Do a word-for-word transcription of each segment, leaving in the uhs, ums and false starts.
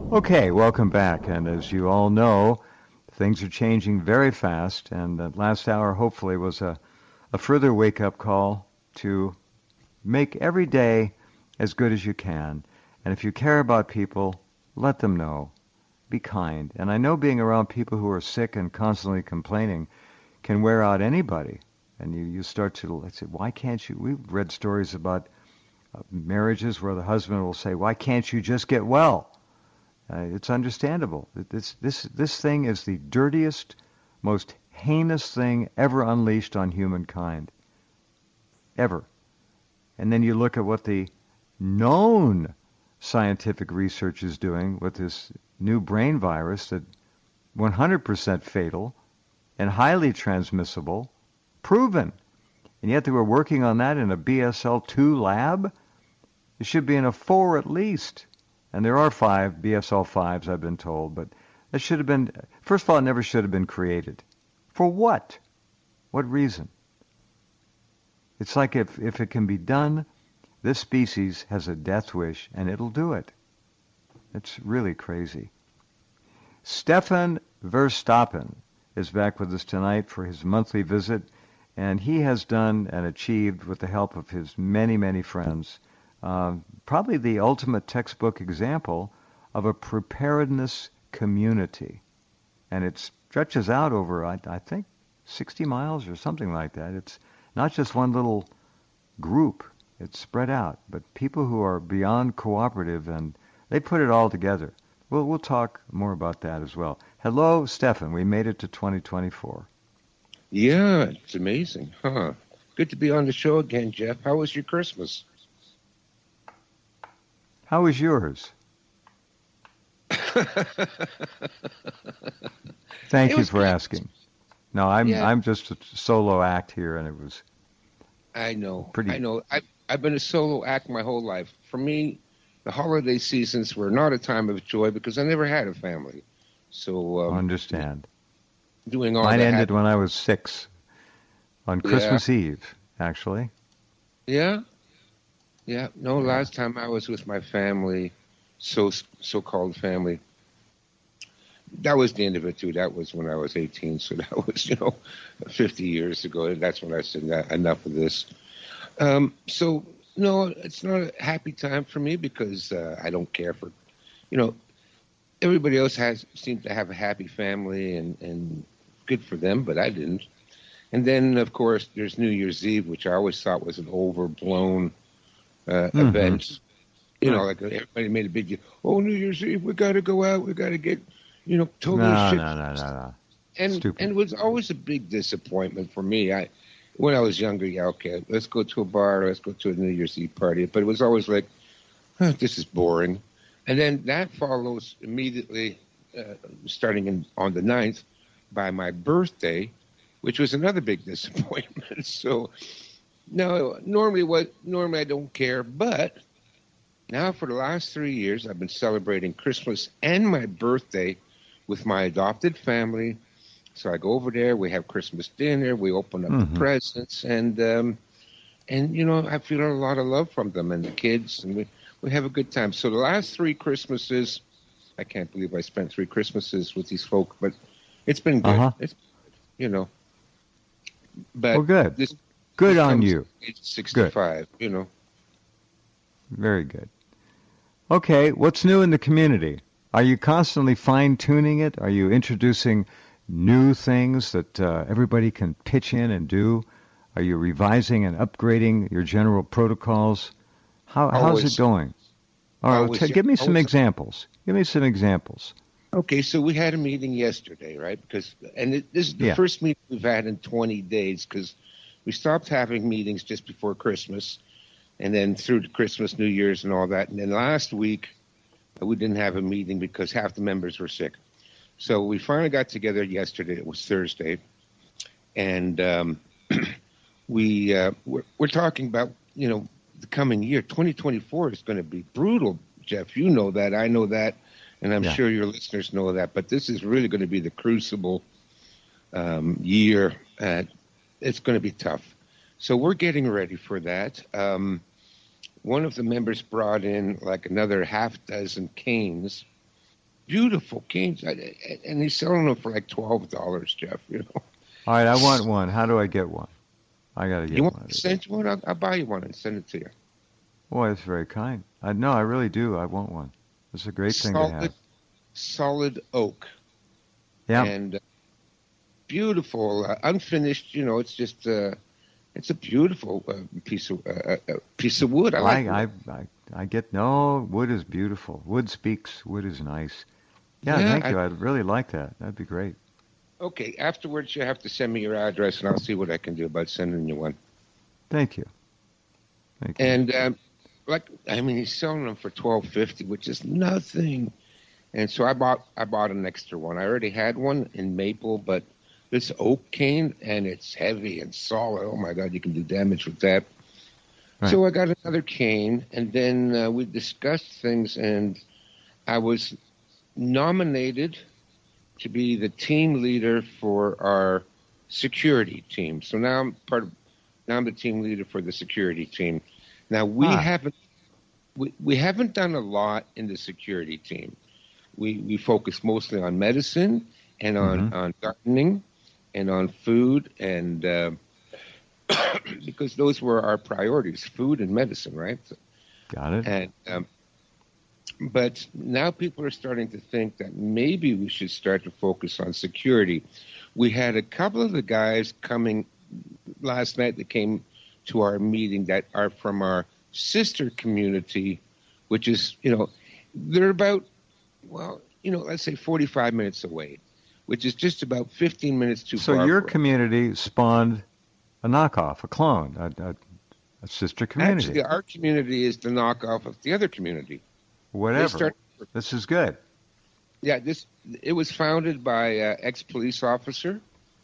Okay, welcome back. And as you all know, things are changing very fast. And that last hour, hopefully, was a, a further wake up call to make every day as good as you can. And if you care about people, let them know. Be kind. And I know being around people who are sick and constantly complaining can wear out anybody. And you, you start to say, why can't you? We've read stories about uh, marriages where the husband will say, why can't you just get well? Uh, it's understandable. This, this, this thing is the dirtiest, most heinous thing ever unleashed on humankind. Ever. And then you look at what the known scientific research is doing with this new brain virus that one hundred percent fatal and highly transmissible, proven. And yet they were working on that in a B S L two lab? It should be in a four at least. And there are five B S L fives, I've been told, but it should have been, first of all, it never should have been created. For what? What reason? It's like if, if it can be done, this species has a death wish, and it'll do it. It's really crazy. Stefan Verstappen is back with us tonight for his monthly visit, and he has done and achieved, with the help of his many, many friends, uh, probably the ultimate textbook example of a preparedness community. And it stretches out over, I, I think, sixty miles or something like that. It's not just one little group. It's spread out. But people who are beyond cooperative, and they put it all together. We'll, we'll talk more about that as well. Hello, Stefan. We made it to twenty twenty-four. Yeah, it's amazing. Huh. Good to be on the show again, Jeff. How was your Christmas? How was yours? Thank It you was for good. asking. No, I'm Yeah. I'm just a solo act here, and it was I know. pretty. I know. I, I've been a solo act my whole life. For me, the holiday seasons were not a time of joy because I never had a family. So um, Understand. doing all Mine that. ended when I was six, on Yeah. Christmas Eve, actually. Yeah. Yeah. No, Yeah. last time I was with my family, so so-called family, that was the end of it, too. That was when I was eighteen. So that was, you know, fifty years ago. That's when I said, "Nah, enough of this." Um, so, no, it's not a happy time for me because uh, I don't care for, you know, everybody else has seemed to have a happy family and, and good for them, but I didn't. And then, of course, there's New Year's Eve, which I always thought was an overblown uh, Mhm. event. You know, Right. like everybody made a big deal. Oh, New Year's Eve, we got to go out. We got to get, you know, totally No, shit. no, no, no, no. And Stupid. and it was always a big disappointment for me. I, when I was younger, yeah, okay, let's go to a bar, let's go to a New Year's Eve party. But it was always like, huh, this is boring. And then that follows immediately, uh, starting in, on the ninth, by my birthday, which was another big disappointment. So, no, normally what normally I don't care, but now for the last three years, I've been celebrating Christmas and my birthday with my adopted family. So I go over there, we have Christmas dinner, we open up Mhm. the presents, and um, and you know I feel a lot of love from them and the kids, and we we have a good time. So the last three Christmases, I can't believe I spent three Christmases with these folk, but it's been good. Uh-huh. It's you know, but Well, good. this Good this on comes you. at age sixty-five. You know, Very good. Okay, what's new in the community? Are you constantly fine-tuning it? Are you introducing new things that uh, everybody can pitch in and do? Are you revising and upgrading your general protocols? How, how's it always, going? All right, well, always, t- yeah, give me some always. examples. Give me some examples. Okay, so we had a meeting yesterday, right? Because and it, this is the Yeah. first meeting we've had in twenty days because we stopped having meetings just before Christmas, and then through to Christmas, New Year's, and all that. And then last week we didn't have a meeting because half the members were sick. So we finally got together yesterday. It was Thursday, and um, we uh, we're, we're talking about you know the coming year. twenty twenty-four is going to be brutal, Jeff. You know that. I know that. And I'm Yeah. sure your listeners know that, but this is really going to be the crucible um, year. Uh, it's going to be tough. So we're getting ready for that. Um, one of the members brought in like another half dozen canes beautiful canes, and he's selling them for like twelve dollars, Jeff. You know. All right, I want one. How do I get one? I got to get you one. want to send you one? I'll, I'll buy you one and send it to you. Boy, that's very kind. I no, I really do. I want one. It's a great thing solid, to have. Solid oak. Yeah. And uh, beautiful, uh, unfinished. You know, it's just uh, it's a beautiful uh, piece of uh, uh, piece of wood. I like. I, I I I get no wood is beautiful. Wood speaks. Wood is nice. Yeah, Yeah, thank I- you. I'd really like that. That'd be great. Okay, afterwards you have to send me your address, and I'll see what I can do about sending you one. Thank you. Thank you. And um, like, I mean, he's selling them for twelve fifty, which is nothing. And so I bought I bought an extra one. I already had one in maple, but this oak cane, and it's heavy and solid. Oh my God, you can do damage with that. Right. So I got another cane, and then uh, we discussed things, and I was nominated to be the team leader for our security team. So now I'm part of, now I'm the team leader for the security team. Now we Ah. haven't we, we haven't done a lot in the security team. We we focus mostly on medicine and on, Mhm. on gardening and on food, and uh, because those were our priorities, food and medicine, right? Got it. And um, but now people are starting to think that maybe we should start to focus on security. We had a couple of the guys coming last night that came to our meeting that are from our sister community, which is, you know, they're about, well, you know, let's say forty-five minutes away, which is just about fifteen minutes too So far. your for us. community spawned a knockoff, a clone, a, a, a sister community. Actually, our community is the knockoff of the other community. They Whatever. start- This is good. Yeah, this it was founded by uh, ex-police officer,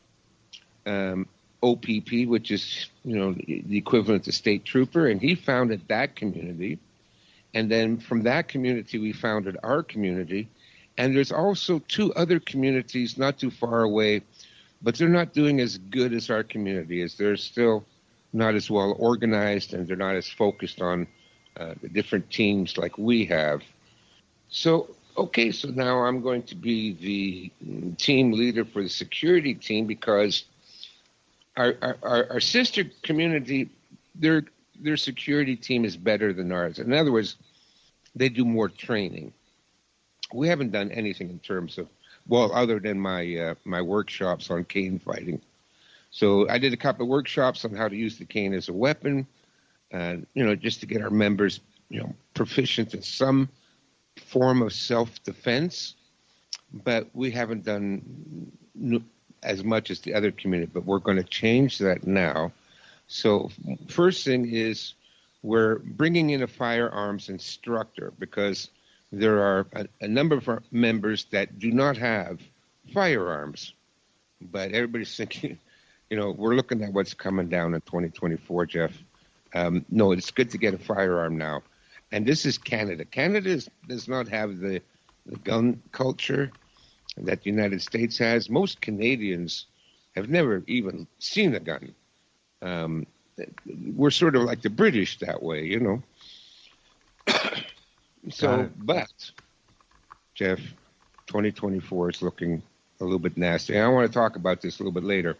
um, O P P, which is, you know, the equivalent to state trooper, and he founded that community. And then from that community, we founded our community. And there's also two other communities not too far away, but they're not doing as good as our community is. They're still not as well organized, and they're not as focused on uh, the different teams like we have. So, okay, so now I'm going to be the mm, team leader for the security team because our our, our, our sister community, their their security team is better than ours. In other words, they do more training. We haven't done anything in terms of, well, other than my uh, my workshops on cane fighting. So I did a couple of workshops on how to use the cane as a weapon, uh, you know, just to get our members, you know, proficient in some form of self-defense. But we haven't done n- as much as the other community, but we're going to change that now. So first thing is we're bringing in a firearms instructor because there are a, a number of our members that do not have firearms. But everybody's thinking, you know, we're looking at what's coming down in twenty twenty-four, Jeff. Um, no, it's good to get a firearm now. And this is Canada. Canada is, does not have the, the gun culture that the United States has. Most Canadians have never even seen a gun. Um, we're sort of like the British that way, you know. Got So, it. but, Jeff, twenty twenty-four is looking a little bit nasty. I want to talk about this a little bit later.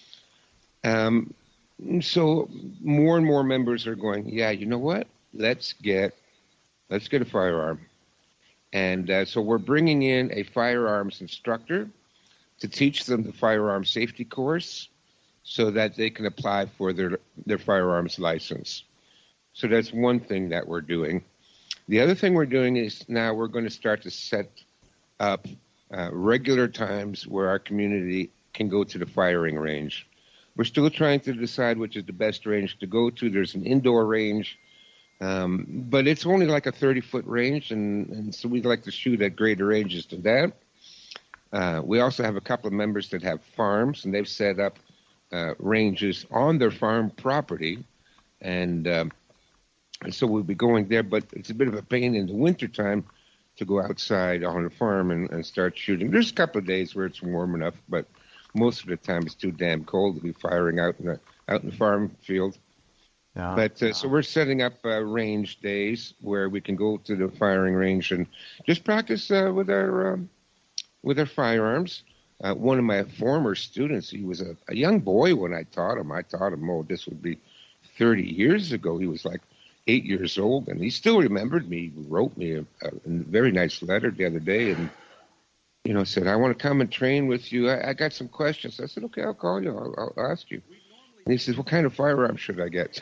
Um, so more and more members are going, yeah, you know what? Let's get, let's get a firearm. And uh, so we're bringing in a firearms instructor to teach them the firearm safety course so that they can apply for their, their firearms license. So that's one thing that we're doing. The other thing we're doing is now we're going to start to set up uh, regular times where our community can go to the firing range. We're still trying to decide which is the best range to go to. There's an indoor range, um, but it's only like a thirty-foot range, and, and so we'd like to shoot at greater ranges than that. Uh, we also have a couple of members that have farms, and they've set up uh, ranges on their farm property, and, um, and so we'll be going there, but it's a bit of a pain in the wintertime to go outside on a farm and, and start shooting. There's a couple of days where it's warm enough, but most of the time it's too damn cold to be firing out in the out in the farm field. Yeah. But uh, Yeah. so we're setting up uh, range days where we can go to the firing range and just practice uh, with our um, with our firearms. Uh, one of my former students, he was a, a young boy when I taught him. I taught him, oh, this would be thirty years ago. He was like eight years old, and he still remembered me. He wrote me a, a very nice letter the other day, and you know, said, I want to come and train with you. I, I got some questions. I said, okay, I'll call you. I'll, I'll ask you. And he says, what kind of firearm should I get?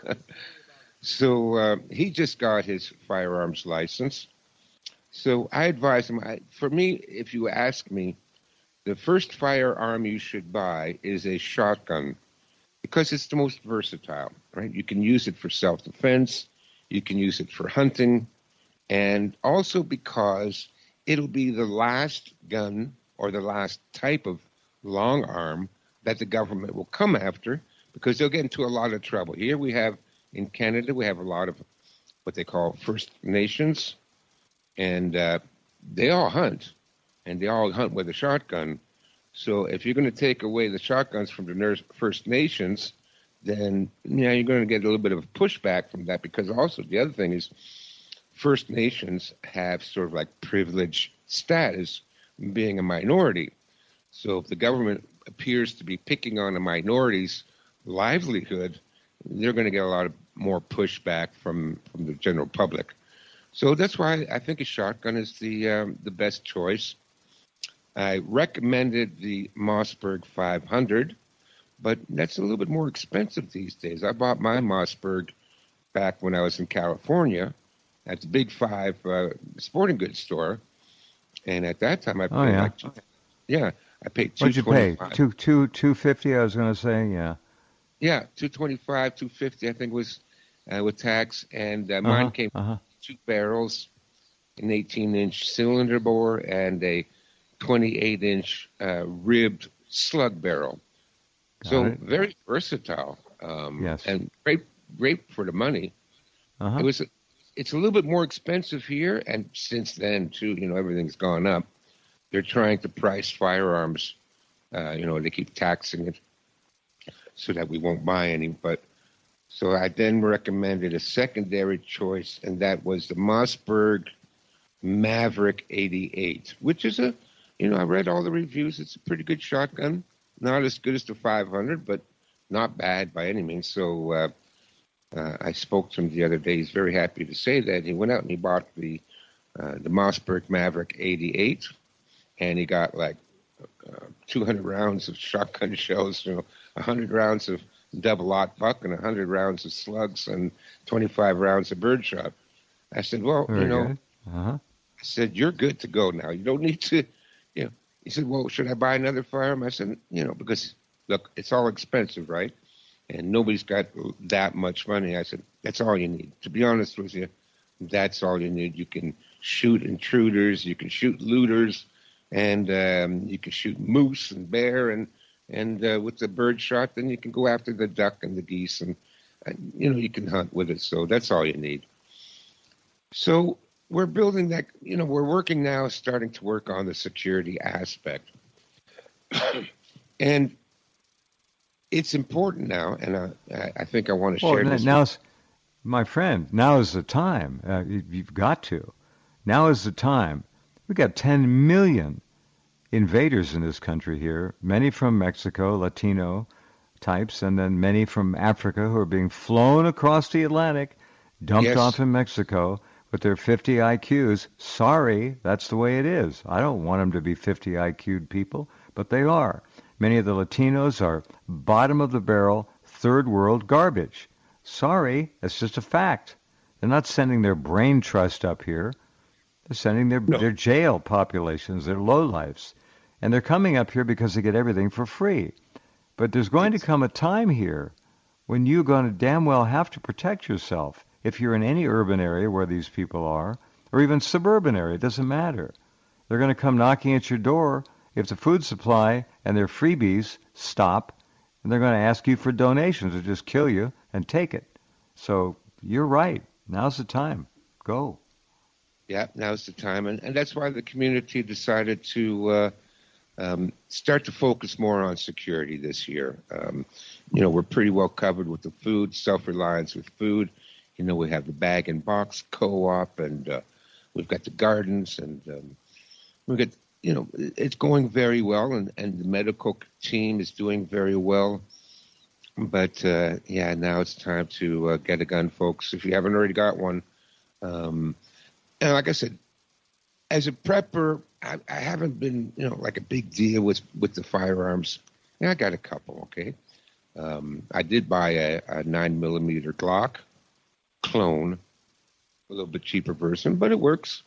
so uh, he just got his firearms license. So I advise him, I, for me, if you ask me, the first firearm you should buy is a shotgun because it's the most versatile, right? You can use it for self-defense. You can use it for hunting. And also because it'll be the last gun or the last type of long arm that the government will come after because they'll get into a lot of trouble. Here we have, in Canada, we have a lot of what they call First Nations, and uh, they all hunt, and they all hunt with a shotgun. So if you're going to take away the shotguns from the First Nations, then yeah, you're going to get a little bit of pushback from that because also the other thing is First Nations have sort of like privileged status being a minority. So if the government appears to be picking on a minority's livelihood, they're going to get a lot of more pushback from, from the general public. So that's why I think a shotgun is the um, the best choice. I recommended the Mossberg five hundred, but that's a little bit more expensive these days. I bought my Mossberg back when I was in California at the Big Five uh, sporting goods store, and at that time I paid Oh, yeah. like two, yeah, I paid two What'd you pay? twenty-five. Two, two, two fifty. I was going to say, yeah. Yeah, two twenty-five, two fifty, I think was uh, with tax, and uh, mine Uh-huh, came uh-huh. two barrels, an eighteen inch cylinder bore, and a twenty-eight inch uh, ribbed slug barrel. Got So it. very versatile, um, Yes. and great, great for the money. Uh-huh. It was, it's a little bit more expensive here, and since then too, you know, everything's gone up. They're trying to price firearms. Uh, you know, they keep taxing it so that we won't buy any. But so I then recommended a secondary choice, and that was the Mossberg Maverick eighty-eight, which is a, you know, I read all the reviews. It's a pretty good shotgun. Not as good as the five hundred, but not bad by any means. So uh, uh, I spoke to him the other day. He's very happy to say that. He went out and he bought the uh, the Mossberg Maverick eighty-eight, and he got like uh, two hundred rounds of shotgun shells, you know, one hundred rounds of double-aught buck and one hundred rounds of slugs and twenty-five rounds of birdshot. I said, well, Very you know, good. Uh-huh. I said, you're good to go now. You don't need to, you know. He said, well, should I buy another firearm? I said, you know, because, look, it's all expensive, right? And nobody's got that much money. I said, that's all you need. To be honest with you, that's all you need. You can shoot intruders, you can shoot looters, and um, you can shoot moose and bear. And, and uh, with the bird shot, then you can go after the duck and the geese. And, uh, you know, you can hunt with it. So that's all you need. So we're building that, you know, we're working now, starting to work on the security aspect. And it's important now, and I, I think I want to Well, share n- this. now's, my friend, now is the time. Uh, you, you've got to. Now is the time. We've got ten million invaders in this country here, many from Mexico, Latino types, and then many from Africa who are being flown across the Atlantic, dumped Yes. off in Mexico with their fifty I Qs. Sorry, that's the way it is. I don't want them to be fifty I Q'd people, but they are. Many of the Latinos are bottom of the barrel, third world garbage. Sorry, that's just a fact. They're not sending their brain trust up here. They're sending their, No. their jail populations, their lowlifes. And they're coming up here because they get everything for free. But there's going to come a time here when you're going to damn well have to protect yourself if you're in any urban area where these people are, or even suburban area. It doesn't matter. They're going to come knocking at your door if the food supply and their freebies stop, and they're going to ask you for donations or just kill you and take it. So you're right. Now's the time. Go. Yeah, now's the time. And, and that's why the community decided to uh, um, start to focus more on security this year. Um, you know, we're pretty well covered with the food, self-reliance with food. You know, we have the bag and box co-op, and uh, we've got the gardens, and um, we get, you know, it's going very well, and, and the medical team is doing very well. But, uh, yeah, now it's time to uh, get a gun, folks, if you haven't already got one. Um, and like I said, as a prepper, I, I haven't been, you know, like a big deal with, with the firearms. Yeah, I got a couple, okay? Um, I did buy a, a nine millimeter Glock clone, a little bit cheaper version, but it works.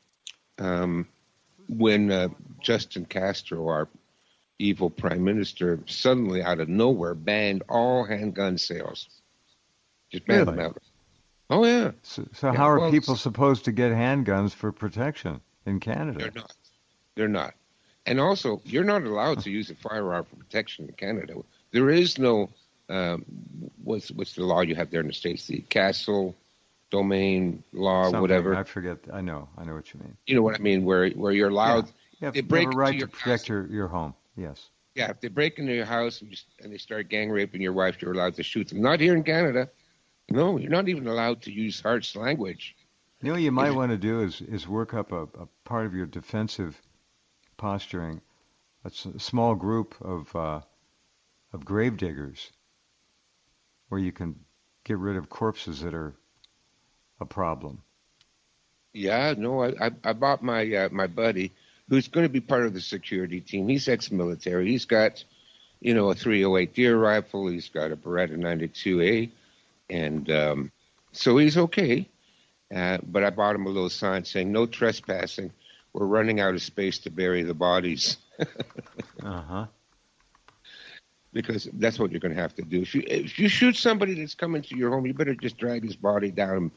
Um, when uh, Justin Castro, our evil prime minister, suddenly out of nowhere banned all handgun sales. Just banned Really? them out. Oh, yeah. So, so Yeah, how are well, people supposed to get handguns for protection in Canada? They're not. They're not. And also, you're not allowed to use a firearm for protection in Canada. There is no, um, what's what's the law you have there in the States? The castle domain law, Something, whatever. I forget. I know. I know what you mean. You know what I mean? Where where you're allowed. Yeah. You have, They you break have a into right your to protect house. your, your home. Yes. Yeah, if they break into your house and, you, and they start gang raping your wife, you're allowed to shoot them. Not here in Canada. No, you're not even allowed to use harsh language. You know what you might If- want to do is, is work up a, a part of your defensive posturing, a, s- a small group of uh, of grave diggers, where you can get rid of corpses that are a problem. Yeah, no, I I, I bought my uh, my buddy, who's going to be part of the security team. He's ex-military. He's got, you know, a three oh eight deer rifle. He's got a Beretta ninety-two A, and um, so he's okay. Uh, but I bought him a little sign saying, "No trespassing. We're running out of space to bury the bodies." Uh huh. Because that's what you're going to have to do. If you if you shoot somebody that's coming to your home, you better just drag his body down.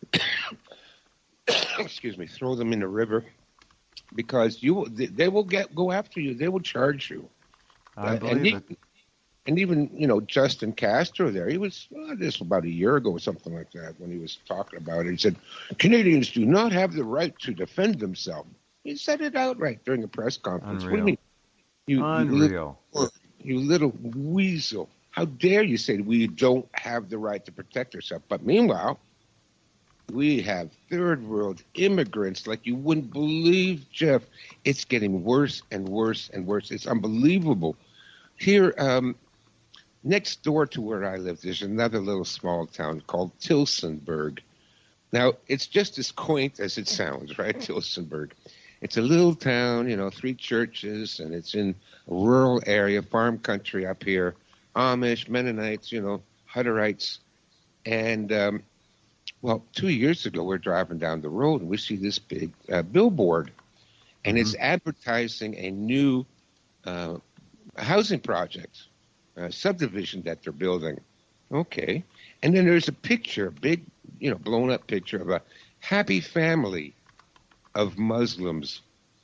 Excuse me. Throw them in the river, because you will- they, they will get go after you. They will charge you. I Uh, believe and, it. he- and even you know Justin Castro there. He was uh, this about a year ago or something like that when he was talking about it. He said Canadians do not have the right to defend themselves. He said it outright during a press conference. What do you Unreal. mean? You, you Unreal. little, you little weasel. How dare you say we don't have the right to protect ourselves? But meanwhile, we have third world immigrants like you wouldn't believe, Jeff. It's getting worse and worse and worse. It's unbelievable. Here, um, next door to where I live, there's another little small town called Tilsonburg. Now, it's just as quaint as it sounds, right? Tilsonburg. It's a little town, you know, three churches, and it's in a rural area, farm country up here, Amish, Mennonites, you know, Hutterites. And, um, well, two years ago, we're driving down the road, and we see this big uh, billboard, and it's advertising a new uh, housing project, a subdivision that they're building. Okay. And then there's a picture, a big, you know, blown up picture of a happy family of Muslims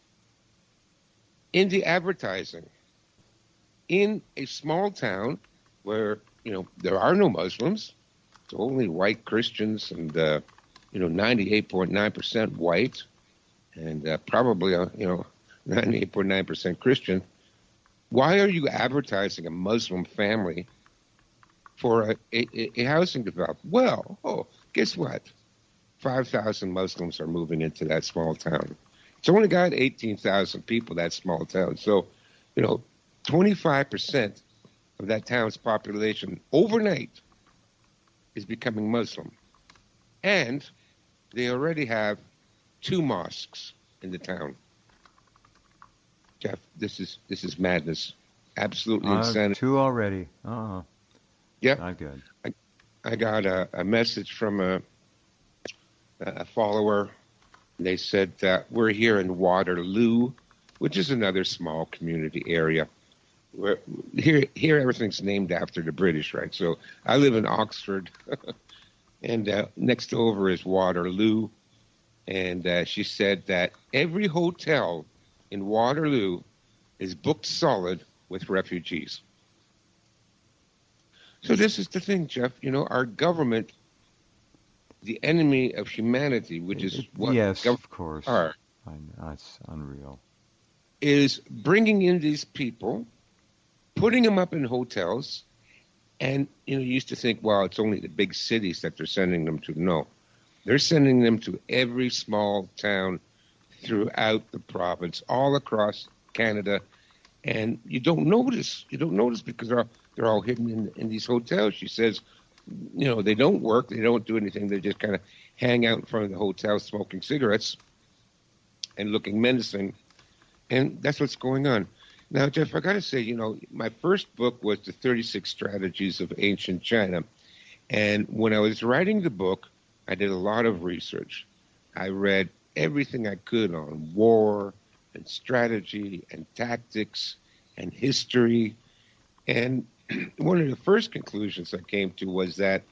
in the advertising in a small town where, you know, there are no Muslims. It's only white Christians and, uh, you know, ninety-eight point nine percent white and uh, probably, uh, you know, ninety-eight point nine percent Christian. Why are you advertising a Muslim family for a, a, a housing development? Well, oh, guess what? five thousand Muslims are moving into that small town. It's only got eighteen thousand people, that small town. So, you know, twenty-five percent of that town's population overnight is becoming Muslim. And they already have two mosques in the town. Jeff, this is this is madness. Absolutely Uh, insanity. two already. Uh-uh. Yeah. Not good. I got a, a message from a a follower. They said that we're here in Waterloo, which is another small community area. We're, here, here everything's named after the British, right? So I live in Oxford, and uh, next over is Waterloo. And uh, she said that every hotel in Waterloo is booked solid with refugees. So this is the thing, Jeff. You know, our government, the enemy of humanity, which is what Yes, governments of course. are. I know, it's unreal. is bringing in these people, putting them up in hotels, and, you know, you used to think, well, it's only the big cities that they're sending them to. No. They're sending them to every small town throughout the province, all across Canada. And you don't notice. You don't notice because they're all, they're all hidden in, in these hotels. She says, you know, they don't work. They don't do anything. They just kind of hang out in front of the hotel smoking cigarettes and looking menacing. And that's what's going on. Now, Jeff, I got to say, you know, my first book was The thirty-six Strategies of Ancient China. And when I was writing the book, I did a lot of research. I read everything I could on war and strategy and tactics and history. And one of the first conclusions I came to was that,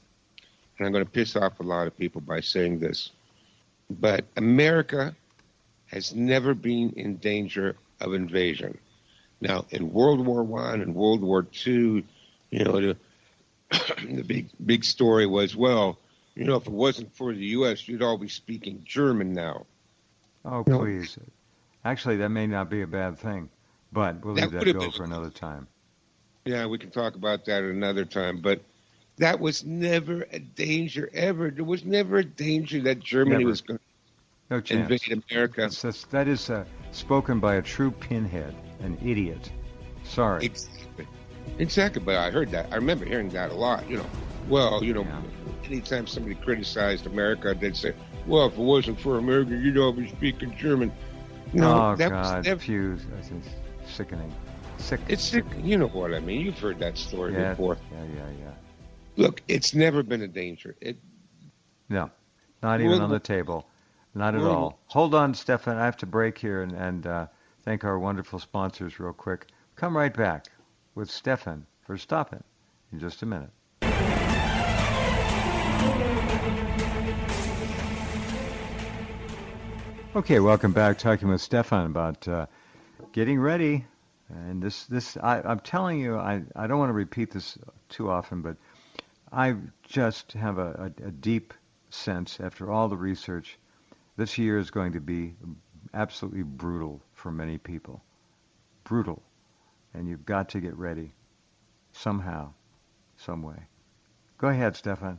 and I'm going to piss off a lot of people by saying this, but America has never been in danger of invasion. Now, in World War One and World War Two, you know, the, the big big story was, well, you know, if it wasn't for the U S, you'd all be speaking German now. Oh, you please. Know? Actually, that may not be a bad thing, but we'll leave that, that go been, for another time. Yeah, we can talk about that at another time, but that was never a danger ever. There was never a danger that Germany never. was going no to invade America. Just, that is uh, spoken by a true pinhead, an idiot. Sorry. Exactly. Exactly, but I heard that. I remember hearing that a lot, you know. Well, you know, yeah. anytime somebody criticized America, they'd say, well, if it wasn't for America, you'd all be speaking German. No, oh, that God, was never... Pew, that's sickening. Sick, it's sick. You know what I mean. You've heard that story yeah, before. Yeah, yeah, yeah. Look, it's never been a danger. It, no, not even on the table. Not at all. Hold on, Stefan. I have to break here and, and uh, thank our wonderful sponsors real quick. Come right back with Stefan for Stoppin' in just a minute. Okay, welcome back. Talking with Stefan about uh, getting ready. And this, this I, I'm telling you, I, I don't want to repeat this too often, but I just have a, a, a deep sense, after all the research, this year is going to be absolutely brutal for many people. Brutal. And you've got to get ready somehow, some way. Go ahead, Stefan.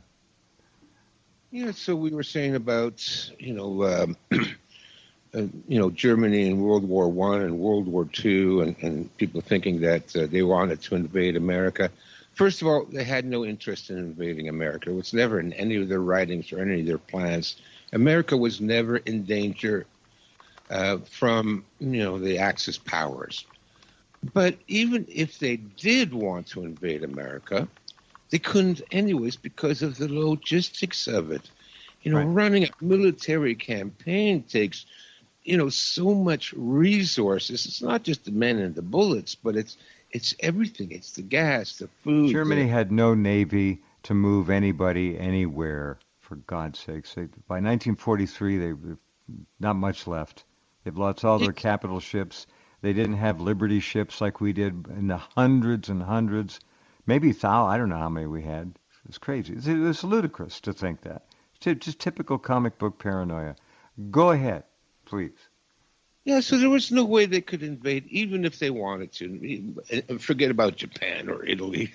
Yeah, so we were saying about, you know, um, uh, you know, Germany in World War One and World War Two, and, and people thinking that uh, they wanted to invade America. First of all, they had no interest in invading America. It was never in any of their writings or any of their plans. America was never in danger uh, from, you know, the Axis powers. But even if they did want to invade America, they couldn't anyways because of the logistics of it. You know, right. Running a military campaign takes, you know, so much resources. It's not just the men and the bullets, but it's it's everything. It's the gas, the food. Germany the... had no navy to move anybody anywhere, for God's sakes. They, by nineteen forty-three, they not much left. They've lost all their capital ships. They didn't have Liberty ships like we did in the hundreds and hundreds. Maybe thou, I don't know how many we had. It's crazy. It's, it's ludicrous to think that. It's just typical comic book paranoia. Go ahead, please. Yeah, so there was no way they could invade, even if they wanted to. Forget about Japan or Italy.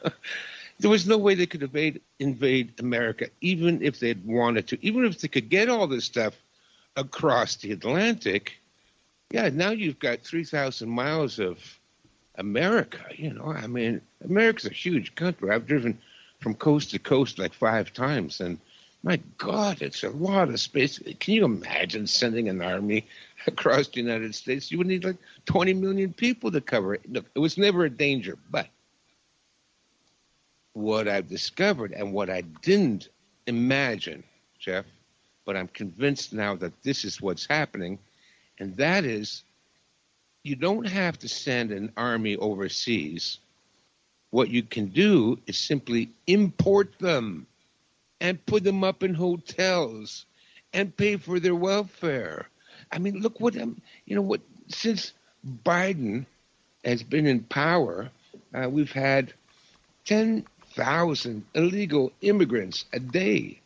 There was no way they could invade, invade America, even if they'd wanted to. Even if they could get all this stuff across the Atlantic. Yeah, now you've got three thousand miles of America. You know, I mean, America's a huge country. I've driven from coast to coast like five times, and my God, it's a lot of space. Can you imagine sending an army across the United States? You would need like twenty million people to cover it. Look, it was never a danger, but what I've discovered and what I didn't imagine, Jeff, but I'm convinced now that this is what's happening, and that is you don't have to send an army overseas. What you can do is simply import them and put them up in hotels and pay for their welfare. I mean, look what, um, you know, what, since Biden has been in power, uh, we've had ten thousand illegal immigrants a day.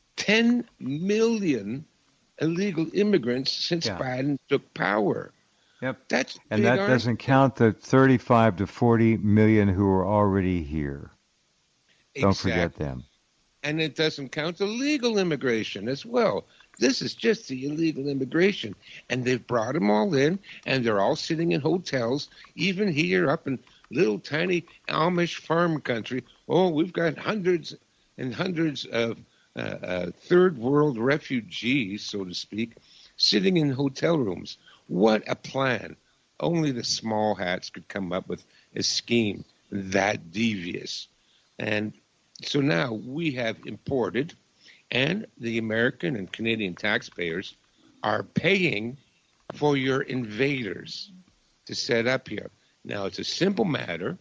ten million illegal immigrants since yeah. Biden took power. Yep. That's And big, that aren't doesn't it? count the thirty-five to forty million who are already here. Don't forget Exactly. them. And it doesn't count the legal immigration as well. This is just the illegal immigration. And they've brought them all in, and they're all sitting in hotels, even here up in little tiny Amish farm country. Oh, we've got hundreds and hundreds of uh, uh, third world refugees, so to speak, sitting in hotel rooms. What a plan. Only the small hats could come up with a scheme that devious. And so now we have imported, and the American and Canadian taxpayers are paying for your invaders to set up here. Now, it's a simple matter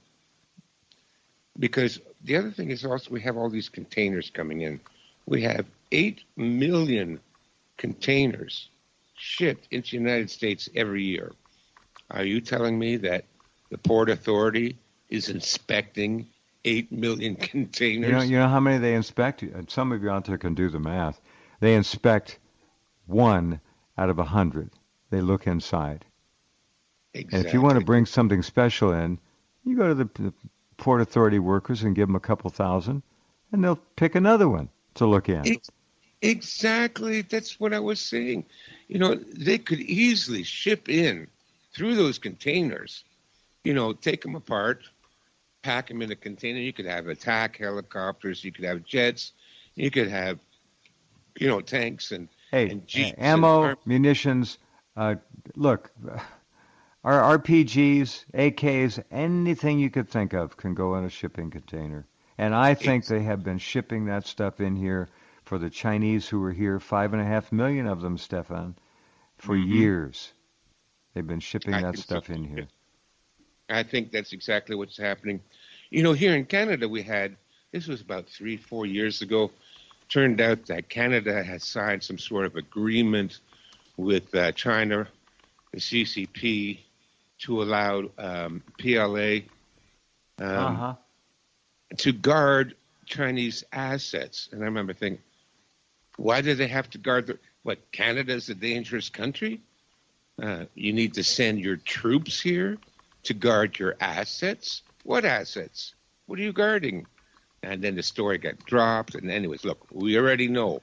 because the other thing is also we have all these containers coming in. We have eight million containers shipped into the United States every year. Are you telling me that the Port Authority is inspecting eight million containers? You know, you know how many they inspect? And some of you out there can do the math. They inspect one out of a hundred. They look inside. Exactly. And if you want to bring something special in, you go to the, the Port Authority workers and give them a couple thousand, and they'll pick another one to look in. Ex- Exactly. That's what I was saying. You know, they could easily ship in through those containers, you know, take them apart, pack them in a container. You could have attack helicopters. You could have jets. You could have, you know, tanks and, Hey, and jeeps. ammo, and arm- munitions. Uh, look, our R P Gs, A Ks, anything you could think of can go in a shipping container. And I think Ex- they have been shipping that stuff in here for the Chinese who were here, five and a half million of them, Stefan, for Mhm. years. They've been shipping I that think stuff so. in here. I think that's exactly what's happening. You know, here in Canada, we had, this was about three, four years ago, turned out that Canada has signed some sort of agreement with uh, China, the C C P, to allow um, P L A um, Uh-huh. to guard Chinese assets. And I remember thinking, why do they have to guard the, what, Canada's a dangerous country? Uh, you need to send your troops here to guard your assets? What assets? What are you guarding? And then the story got dropped. And anyways, look, we already know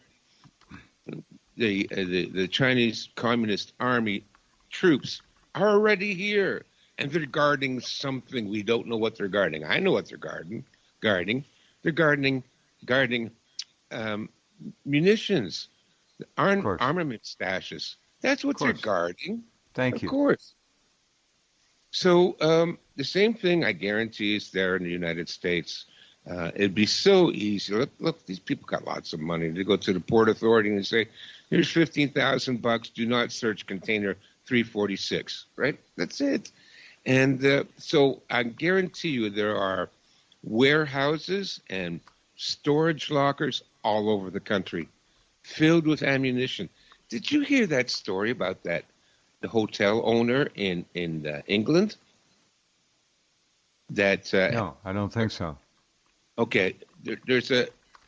the uh, the, the Chinese Communist Army troops are already here, and they're guarding something. We don't know what they're guarding. I know what they're guarding. Guarding, they're guarding, guarding um, munitions, arm, course. armament stashes. That's what they're course. guarding. Thank Of you. course. So um, the same thing, I guarantee, is there in the United States. Uh, it'd be so easy. Look, look, these people got lots of money. They go to the Port Authority and say, "Here's fifteen thousand bucks. Do not search container three forty-six." Right? That's it. And uh, so I guarantee you, there are warehouses and storage lockers all over the country, filled with ammunition. Did you hear that story about that? The hotel owner in in uh, England. That uh, No, I don't think so. okay. There, there's a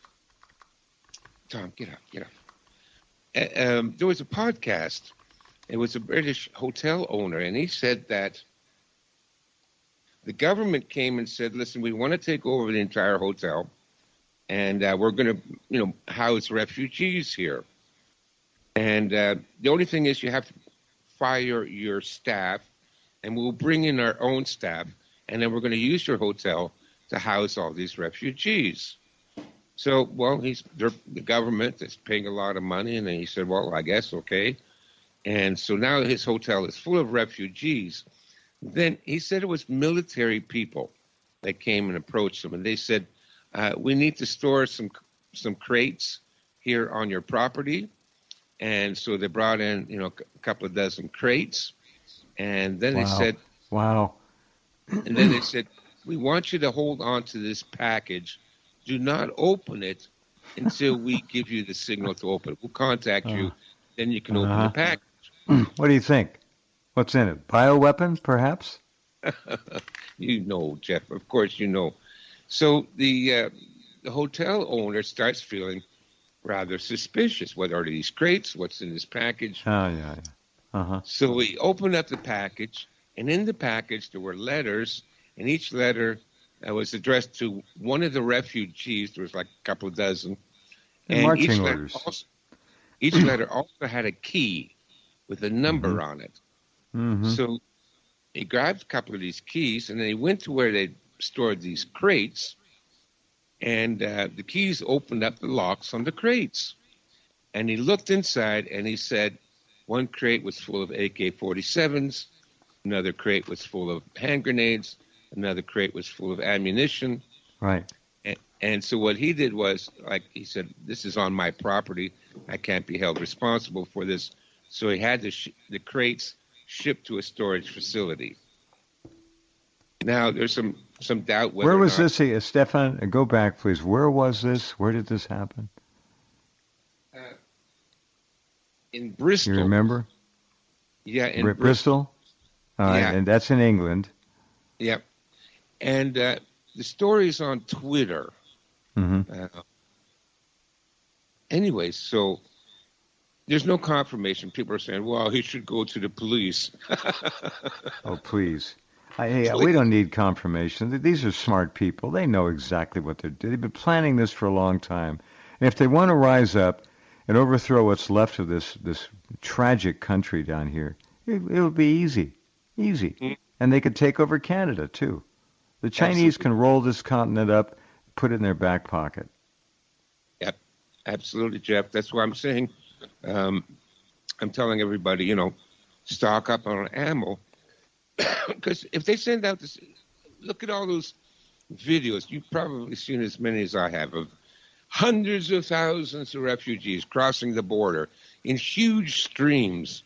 Tom. Get up. Get up. Uh, um, there was a podcast. It was a British hotel owner, and he said that the government came and said, "Listen, we want to take over the entire hotel, and uh, we're going to, you know, house refugees here. And uh, the only thing is, you have to fire your staff, and we'll bring in our own staff, and then we're going to use your hotel to house all these refugees." So, well, he's the government is paying a lot of money, and then he said, "Well, I guess okay." And so now his hotel is full of refugees. Then he said it was military people that came and approached him, and they said, uh, "We need to store some some crates here on your property." And so they brought in, you know, a couple of dozen crates, and then Wow. they said, Wow. and then they said, "We want you to hold on to this package. Do not open it until we give you the signal to open it. We'll contact you, then you can open Uh-huh. the package." What do you think? What's in it? Bioweapons, perhaps? You know, Jeff. Of course, you know. So the uh, the hotel owner starts feeling rather suspicious. What are these crates? What's in this package? Oh, yeah, yeah. Uh-huh. So we opened up the package, and in the package there were letters, and each letter uh, was addressed to one of the refugees. There was like a couple of dozen, And and marching each letter orders. also, each letter also had a key with a number Mm-hmm. on it. Mm-hmm. So he grabbed a couple of these keys, and then he went to where they stored these crates, and uh, the keys opened up the locks on the crates. And he looked inside, and he said one crate was full of A K forty-sevens, another crate was full of hand grenades, another crate was full of ammunition. Right. And, and so what he did was, like he said, this is on my property. I can't be held responsible for this. So he had the, sh- the crates shipped to a storage facility. Now, there's some, some doubt whether Where or was not, this, uh, Stefan? uh, Go back, please. Where was this? Where did this happen? uh, in Bristol. You remember? Yeah, in Br- Bristol. Bristol? All right, Yeah. and that's in England. Yeah. And uh, the story's on Twitter. Mm-hmm. Uh, anyway, so there's no confirmation. People are saying, well, he should go to the police. Oh, please. I, hey, we don't need confirmation. These are smart people. They know exactly what they're doing. They've been planning this for a long time. And if they want to rise up and overthrow what's left of this, this tragic country down here, it, it'll be easy. Easy. Mm-hmm. And they could take over Canada, too. The Chinese Absolutely. can roll this continent up, put it in their back pocket. Yep, absolutely, Jeff. That's why I'm saying, um, I'm telling everybody, you know, stock up on ammo. Because if they send out this, look at all those videos. You've probably seen as many as I have of hundreds of thousands of refugees crossing the border in huge streams,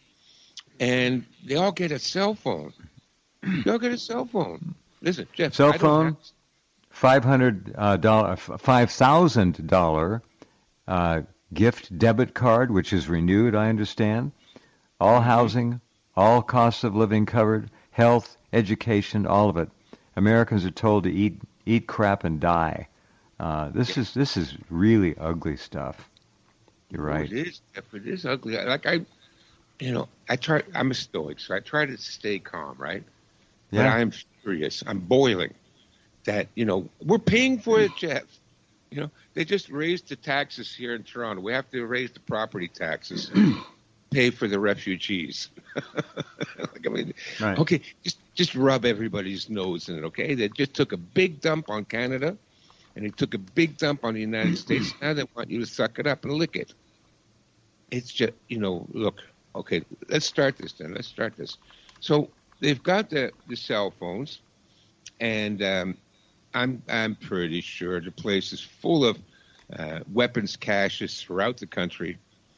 and they all get a cell phone. They all get a cell phone. Listen, Jeff. Cell I don't phone? have- Five hundred uh, dollar, five thousand dollar uh, gift debit card, which is renewed. I understand. All housing, all costs of living covered, health, education, all of it. Americans are told to eat eat crap and die. Uh, this is this is really ugly stuff. You're right. Oh, it is. Jeff, It is ugly. Like I, you know, I try. I'm a stoic, so I try to stay calm, right? But Yeah. I'm furious. I'm boiling. That, you know, we're paying for it, Jeff. You know, they just raised the taxes here in Toronto. We have to raise the property taxes, pay for the refugees. Like, I mean, Right. okay, just just rub everybody's nose in it, okay? They just took a big dump on Canada, and they took a big dump on the United States. Now they want you to suck it up and lick it. It's just, you know, look, okay, let's start this then. Let's start this. So they've got the, the cell phones, and um, I'm I'm pretty sure the place is full of uh, weapons caches throughout the country,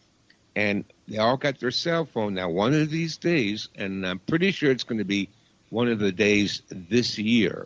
and they all got their cell phone now. One of these days, and I'm pretty sure it's going to be one of the days this year,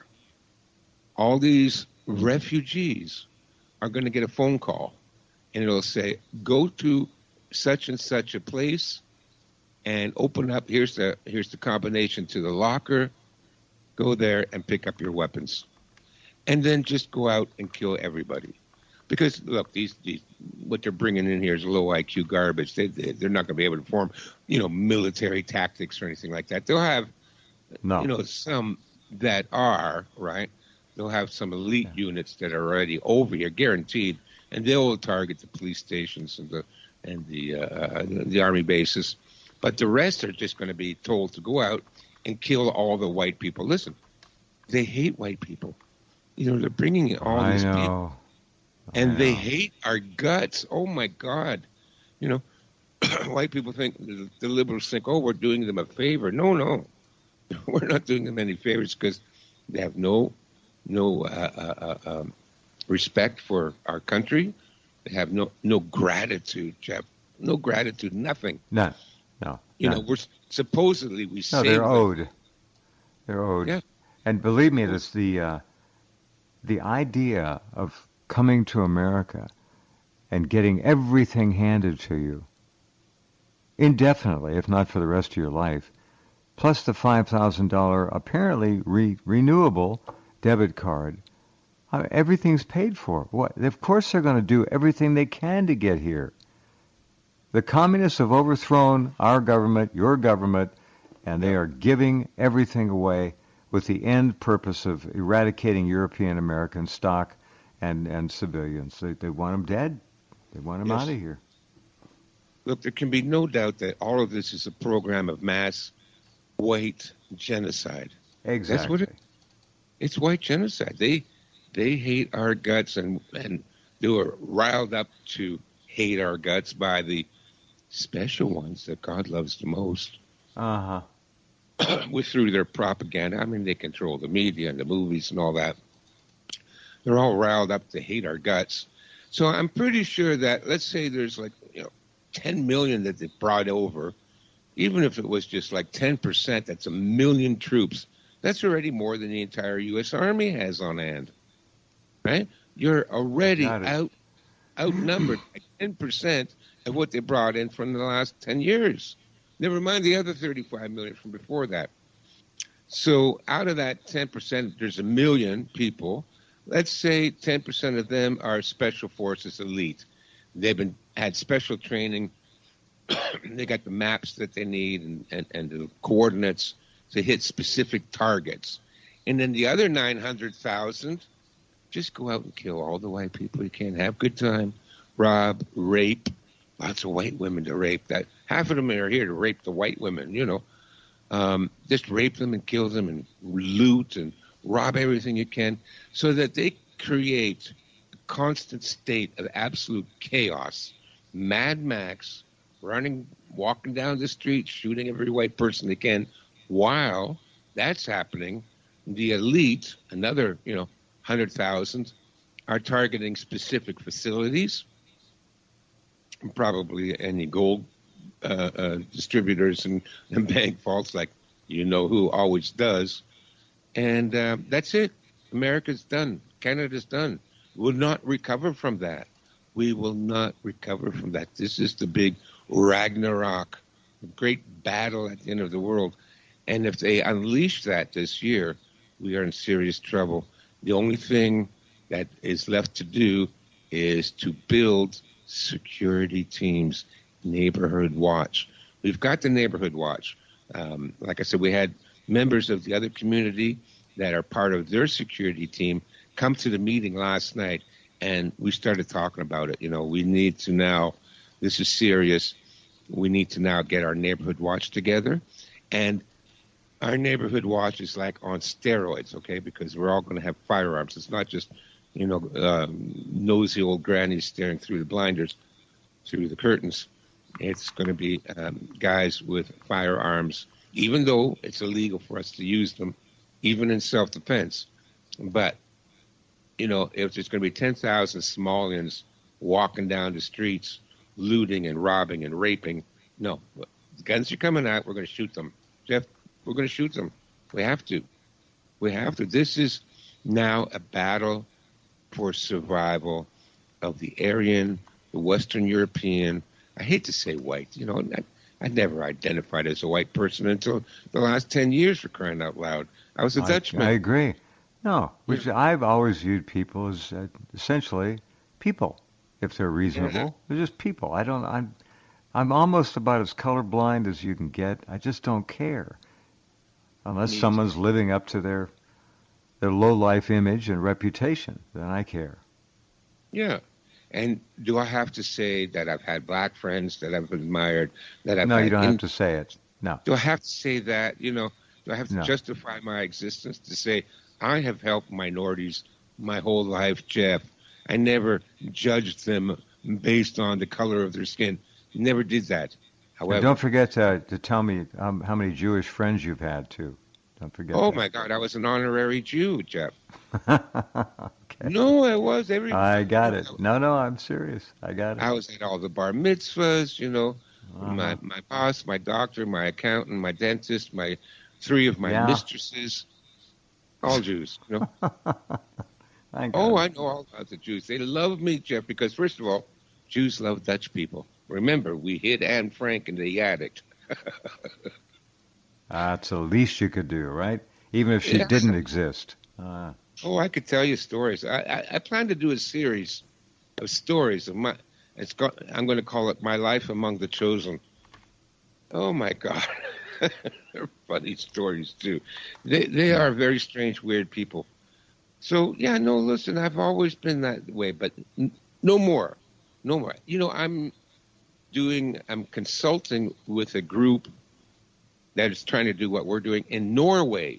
all these refugees are going to get a phone call, and it'll say, "Go to such and such a place, and open up. Here's the here's the combination to the locker. Go there and pick up your weapons." And then just go out and kill everybody. Because, look, these, these what they're bringing in here is low I Q garbage. They, they, they're not going to be able to form, you know, military tactics or anything like that. They'll have, No. you know, some that are, right? They'll have some elite units that are already over here, guaranteed, and they'll target the police stations and the and the uh, the army bases. But the rest are just going to be told to go out and kill all the white people. Listen, they hate white people. You know, they're bringing in all I these people, know. I and they know. hate our guts. Oh my God! You know, white people think the, the liberals think, oh, we're doing them a favor. No, no, we're not doing them any favors because they have no no uh, uh, uh, um, respect for our country. They have no no gratitude, Jeff. No gratitude. Nothing. No. No. You no. know, we're supposedly we No, save they're them. owed. They're owed. Yeah. And believe me, it's the uh, the idea of coming to America and getting everything handed to you indefinitely, if not for the rest of your life, plus the five thousand dollars apparently re- renewable debit card. Uh, everything's paid for. What? Of course they're going to do everything they can to get here. The communists have overthrown our government, your government, and they are giving everything away with the end purpose of eradicating European American stock and, and civilians. They, they want them dead. They want them Yes. out of here. Look, there can be no doubt that all of this is a program of mass white genocide. Exactly. That's what it, it's white genocide. They they hate our guts, and, and they were riled up to hate our guts by the special ones that God loves the most. Uh-huh. with through their propaganda. I mean, they control the media and the movies and all that. They're all riled up to hate our guts. So I'm pretty sure that, let's say there's like, you know, ten million that they brought over. Even if it was just like ten percent, that's a million troops. That's already more than the entire U S Army has on hand, right? You're already out outnumbered by ten percent of what they brought in from the last ten years. Never mind the other thirty-five million from before that. So out of that ten percent, there's a million people. Let's say ten percent of them are special forces elite. They've been had special training. They got the maps that they need and, and, and the coordinates to hit specific targets. And then the other nine hundred thousand, just go out and kill all the white people you can. Have a good time. Rob, rape. Lots of white women to rape. That half of them are here to rape the white women, you know. Um, just rape them and kill them and loot and rob everything you can so that they create a constant state of absolute chaos. Mad Max running, walking down the street, shooting every white person they can. While that's happening, the elite, another, you know, one hundred thousand, are targeting specific facilities, probably any gold uh, uh, distributors and, and bank vaults, like you know who always does. And uh, that's it. America's done. Canada's done. We'll not recover from that. We will not recover from that. This is the big Ragnarok, the great battle at the end of the world. And if they unleash that this year, we are in serious trouble. The only thing that is left to do is to build security teams, neighborhood watch. We've got the neighborhood watch. Um, like I said, we had members of the other community that are part of their security team come to the meeting last night, and we started talking about it. You know, we need to now, this is serious, we need to now get our neighborhood watch together. And our neighborhood watch is like on steroids, okay, because we're all going to have firearms. It's not just, you know, um, nosy old grannies staring through the blinders, through the curtains. It's going to be um, guys with firearms, even though it's illegal for us to use them, even in self-defense. But, you know, if there's going to be ten thousand Somalians walking down the streets, looting and robbing and raping, no, the guns are coming out, we're going to shoot them. Jeff, we're going to shoot them. We have to. We have to. This is now a battle for survival of the Aryan, the Western European. I hate to say white. You know, I, I never identified as a white person until the last ten years, for crying out loud. I was a I, Dutchman. I agree. No, which I've always viewed people as uh, essentially people. If they're reasonable, Yeah. they're just people. I don't. I'm. I'm almost about as colorblind as you can get. I just don't care, unless Me someone's living up to their their low life image and reputation. Then I care. Yeah. And do I have to say that I've had black friends that I've admired, that I've No, had you don't in- have to say it. No. Do I have to say that? You know, do I have to No. justify my existence to say I have helped minorities my whole life, Jeff? I never judged them based on the color of their skin. Never did that. And However, don't forget to, to tell me um, how many Jewish friends you've had too. Don't forget. oh that. my God, I was an honorary Jew, Jeff. Okay. No, I was every. I got it. No, no, I'm serious. I got it. I was at all the bar mitzvahs, you know. Uh-huh. My my boss, my doctor, my accountant, my dentist, my three of my Yeah. mistresses, all Jews. You know. I got Oh, it. I know all about the Jews. They love me, Jeff, because first of all, Jews love Dutch people. Remember, we hid Anne Frank in the attic. That's the least you could do, right? Even if she Yeah. didn't exist. Uh, Oh, I could tell you stories. I, I, I plan to do a series of stories of my It's got, I'm going to call it My Life Among the Chosen. Oh, my God. They're funny stories, too. They, they are very strange, weird people. So, yeah, no, listen, I've always been that way, but n- no more. No more. You know, I'm doing, I'm consulting with a group that is trying to do what we're doing in Norway.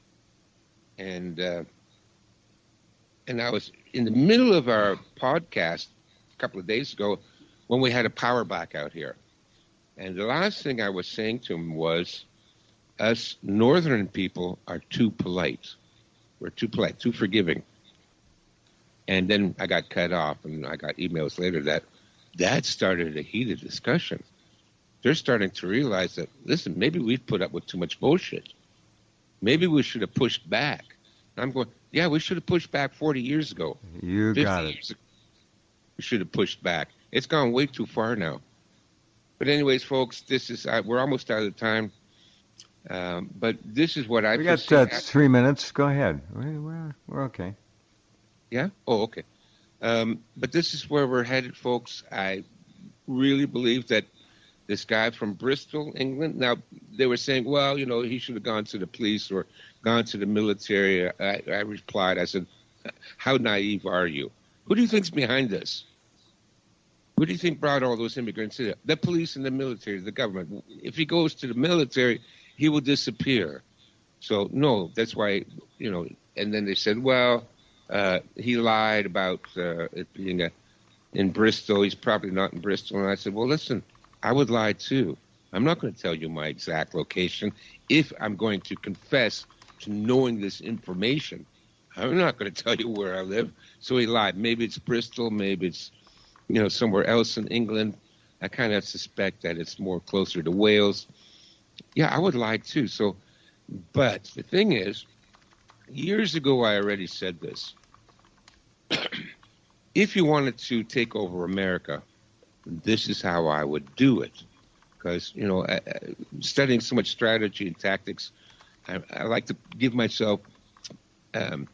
And, uh, and I was in the middle of our podcast a couple of days ago when we had a power blackout here. And the last thing I was saying to him was, us northern people are too polite. We're too polite, too forgiving. And then I got cut off, and I got emails later that that started a heated discussion. They're starting to realize that, listen, maybe we've put up with too much bullshit. Maybe we should have pushed back. And I'm going, yeah, we should have pushed back forty years ago. You got it. Ago, we should have pushed back. It's gone way too far now. But anyways, folks, this is uh, we're almost out of time. Um, but this is what I. We got uh, three minutes. Go ahead. We're we're okay. Yeah. Oh, okay. Um, but this is where we're headed, folks. I really believe that this guy from Bristol, England. Now they were saying, well, you know, he should have gone to the police or gone to the military. I, I replied, I said, how naive are you? Who do you think's behind this? Who do you think brought all those immigrants in? The police and the military, the government. If he goes to the military, he will disappear. So, no, that's why, you know, and then they said, well, uh, he lied about uh, it being a, in Bristol. He's probably not in Bristol. And I said, well, listen, I would lie too. I'm not going to tell you my exact location if I'm going to confess to knowing this information. I'm not going to tell you where I live. So he lied. Maybe it's Bristol. Maybe it's, you know, somewhere else in England. I kind of suspect that it's more closer to Wales. Yeah, I would lie too. So, but the thing is, years ago I already said this. If you wanted to take over America, this is how I would do it. Because, you know, I, I, studying so much strategy and tactics, I, I like to give myself um,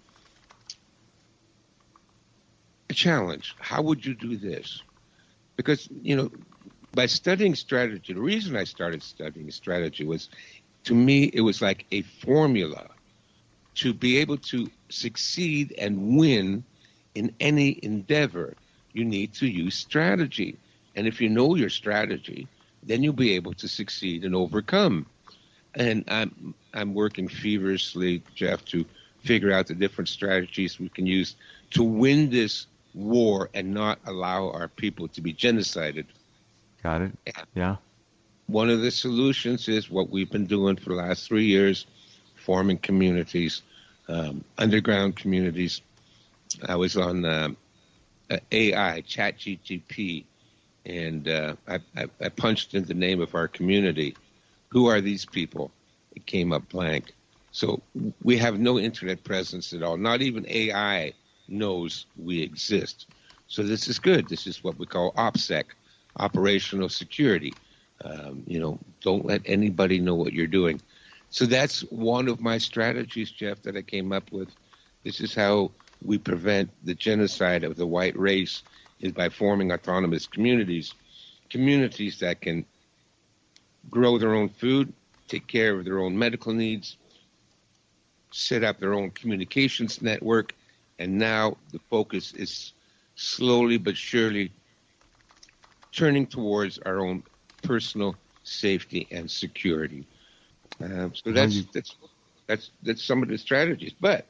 a challenge. How would you do this? Because, you know, by studying strategy, the reason I started studying strategy was, to me, it was like a formula to be able to succeed and win in any endeavor. You need to use strategy. And if you know your strategy, then you'll be able to succeed and overcome. And I'm I'm working feverishly, Jeff, to figure out the different strategies we can use to win this war and not allow our people to be genocided. Got it. Yeah. One of the solutions is what we've been doing for the last three years, forming communities, um, underground communities. I was on um, A I, ChatGPT, and uh, I, I, I punched in the name of our community. Who are these people? It came up blank. So we have no internet presence at all. Not even A I knows we exist. So this is good. This is what we call OPSEC, operational security. Um, you know, don't let anybody know what you're doing. So that's one of my strategies, Jeff, that I came up with. This is how we prevent the genocide of the white race, is by forming autonomous communities, communities that can grow their own food, take care of their own medical needs, set up their own communications network, and now the focus is slowly but surely turning towards our own personal safety and security. Uh, so that's that's that's that's some of the strategies. But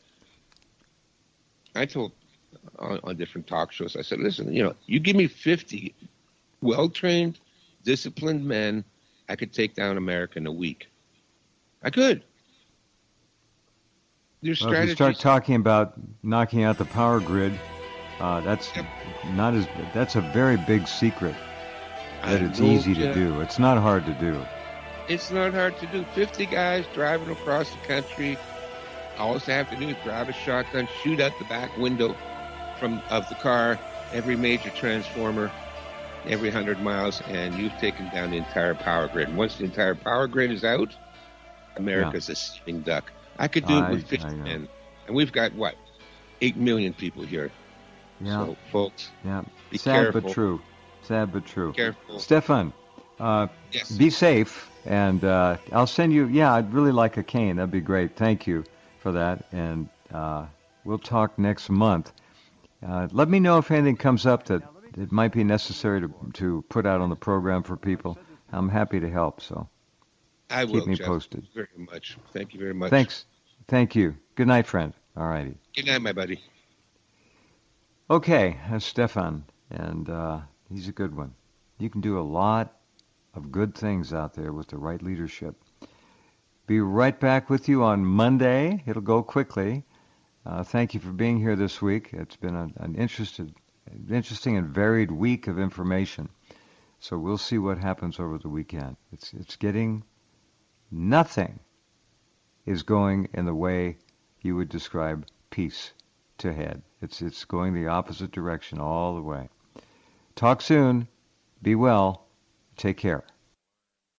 I told on, on different talk shows, I said, listen, you know, you give me fifty well-trained, disciplined men, I could take down America in a week. I could. There's well, if you start talking about knocking out the power grid, uh, that's yep. not as that's a very big secret. That I it's easy to do. It's not hard to do. It's not hard to do. fifty guys driving across the country. All they have to do is grab a shotgun, shoot out the back window from of the car, every major transformer, every one hundred miles, and you've taken down the entire power grid. And once the entire power grid is out, America's yeah. a sitting duck. I could do it with fifty men. And we've got, what, eight million people here. Yeah. So, folks, yeah. be Sad careful. but true. Sad but true. Careful. Stefan, uh, Yes. be safe, and uh, I'll send you, yeah, I'd really like a cane. That'd be great. Thank you for that, and uh, we'll talk next month. Uh, let me know if anything comes up that it might be necessary to, to put out on the program for people. I'm happy to help, so I keep will, me Jeff. posted. Very much. Thank you very much. Thanks. Thank you. Good night, friend. All righty. Good night, my buddy. Okay, that's Stefan, and uh, he's a good one. You can do a lot of good things out there with the right leadership. Be right back with you on Monday. It'll go quickly. Uh, thank you for being here this week. It's been a, an interested, interesting and varied week of information. So we'll see what happens over the weekend. It's it's getting, nothing is going in the way you would describe peace to head. It's it's going the opposite direction all the way. Talk soon. Be well. Take care.